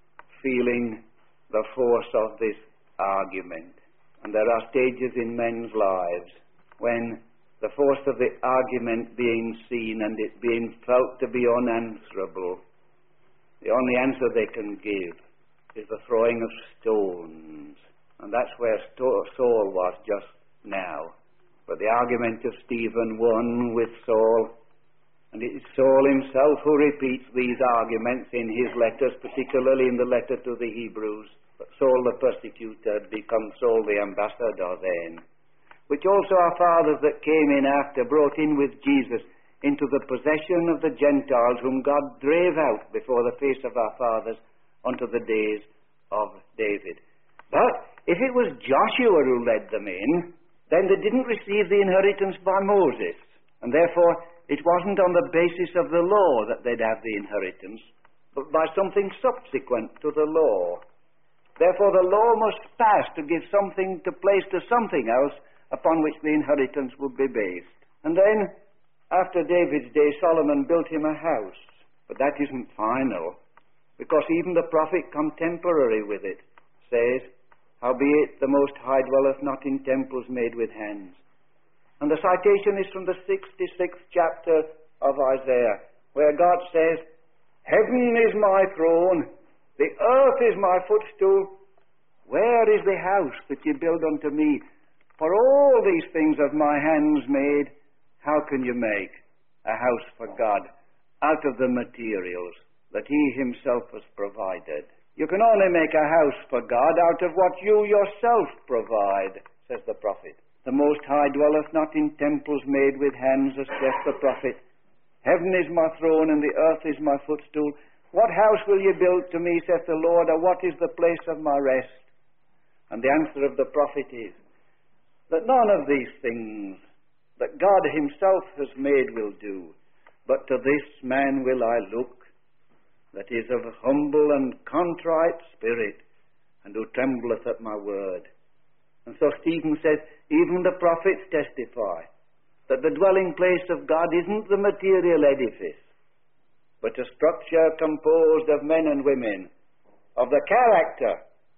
feeling the force of this argument. And there are stages in men's lives when the force of the argument being seen and it being felt to be unanswerable, the only answer they can give is the throwing of stones. And that's where Saul was just now. But the argument of Stephen won with Saul. And it is Saul himself who repeats these arguments in his letters, particularly in the letter to the Hebrews. But Saul the persecutor had become Saul the ambassador then. Which also our fathers that came in after brought in with Jesus into the possession of the Gentiles, whom God drave out before the face of our fathers unto the days of David. But if it was Joshua who led them in, then they didn't receive the inheritance by Moses. And therefore, it wasn't on the basis of the law that they'd have the inheritance, but by something subsequent to the law. Therefore, the law must pass to give something to place to something else upon which the inheritance would be based. And then, after David's day, Solomon built him a house. But that isn't final, because even the prophet contemporary with it says, Howbeit the Most High dwelleth not in temples made with hands. And the citation is from the 66th chapter of Isaiah, where God says, Heaven is my throne, the earth is my footstool. Where is the house that ye build unto me? For all these things of my hands made, how can you make a house for God out of the materials that he himself has provided? You can only make a house for God out of what you yourself provide, says the prophet. The Most High dwelleth not in temples made with hands, as saith the prophet. Heaven is my throne, and the earth is my footstool. What house will ye build to me, saith the Lord, or what is the place of my rest? And the answer of the prophet is that none of these things that God himself has made will do, but to this man will I look, that is of humble and contrite spirit, and who trembleth at my word. And so Stephen says, even the prophets testify that the dwelling place of God isn't the material edifice, but a structure composed of men and women of the character,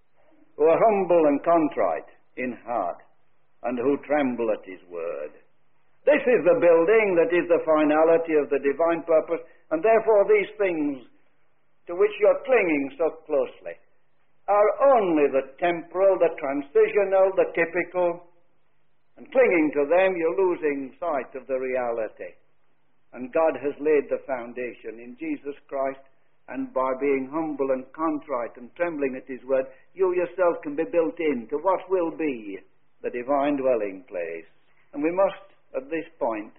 who are humble and contrite in heart, and who tremble at his word. This is the building that is the finality of the divine purpose, and therefore these things to which you're clinging so closely are only the temporal, the transitional, the typical, and clinging to them you're losing sight of the reality. And God has laid the foundation in Jesus Christ, and by being humble and contrite and trembling at his word, you yourself can be built into what will be the divine dwelling place. And we must, at this point,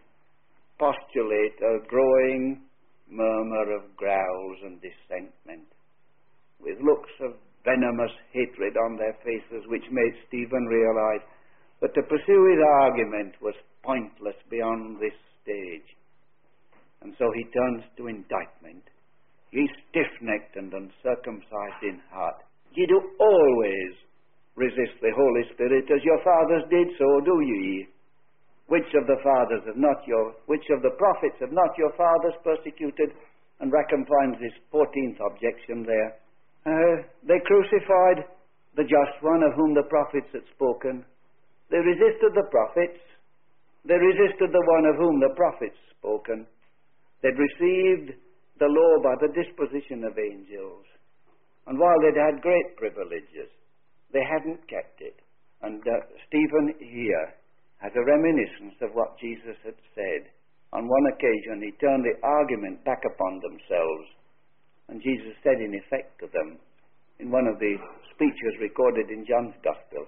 postulate a growing murmur of growls and dissentment, with looks of venomous hatred on their faces, which made Stephen realize that to pursue his argument was pointless beyond this stage. And so he turns to indictment. Ye stiff-necked and uncircumcised in heart, ye do always resist the Holy Spirit, as your fathers did, so do ye. Which of the prophets have not your fathers persecuted? And Rackham finds this 14th objection there. They crucified the just one of whom the prophets had spoken. They resisted the prophets. They resisted the one of whom the prophets spoken. They'd received the law by the disposition of angels. And while they'd had great privileges, they hadn't kept it. And Stephen here has a reminiscence of what Jesus had said. On one occasion, he turned the argument back upon themselves, and Jesus said in effect to them, in one of the speeches recorded in John's Gospel,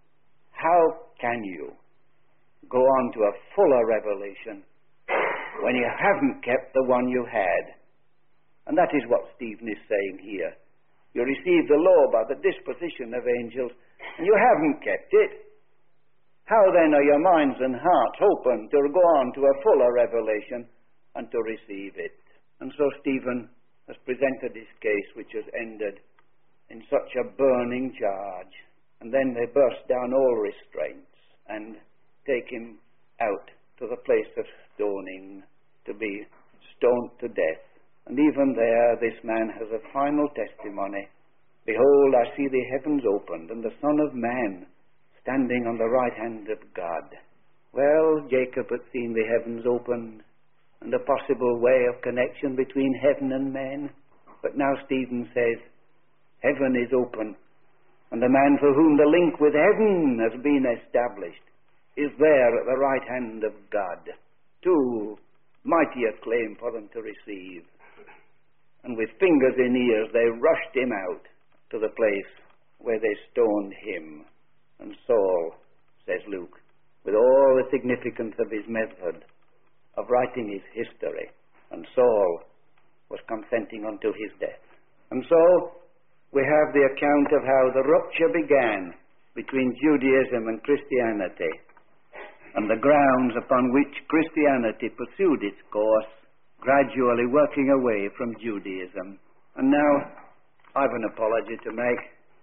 how can you go on to a fuller revelation when you haven't kept the one you had? And that is what Stephen is saying here. You received the law by the disposition of angels, and you haven't kept it. How then are your minds and hearts open to go on to a fuller revelation and to receive it? And so Stephen has presented his case, which has ended in such a burning charge. And then they burst down all restraints and take him out to the place of stoning, to be stoned to death. And even there, this man has a final testimony. Behold, I see the heavens opened, and the Son of Man standing on the right hand of God. Well, Jacob had seen the heavens opened, and a possible way of connection between heaven and men. But now Stephen says, heaven is open, and the man for whom the link with heaven has been established is there at the right hand of God. Too mighty a claim for them to receive. And with fingers in ears they rushed him out to the place where they stoned him. And Saul, says Luke, with all the significance of his method of writing his history, and Saul was consenting unto his death. And so we have the account of how the rupture began between Judaism and Christianity, and the grounds upon which Christianity pursued its course, gradually working away from Judaism. And now I've an apology to make.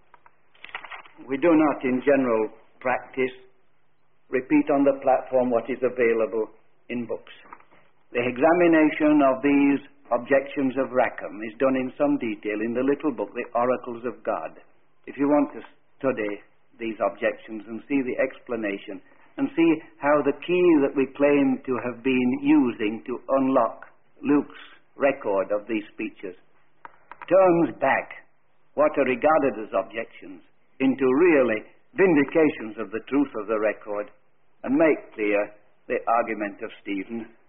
We do not, in general practice, repeat on the platform what is available in books. The examination of these objections of Rackham is done in some detail in the little book, The Oracles of God. If you want to study these objections and see the explanation and see how the key that we claim to have been using to unlock Luke's record of these speeches turns back what are regarded as objections into really vindications of the truth of the record and make clear the argument of Stephen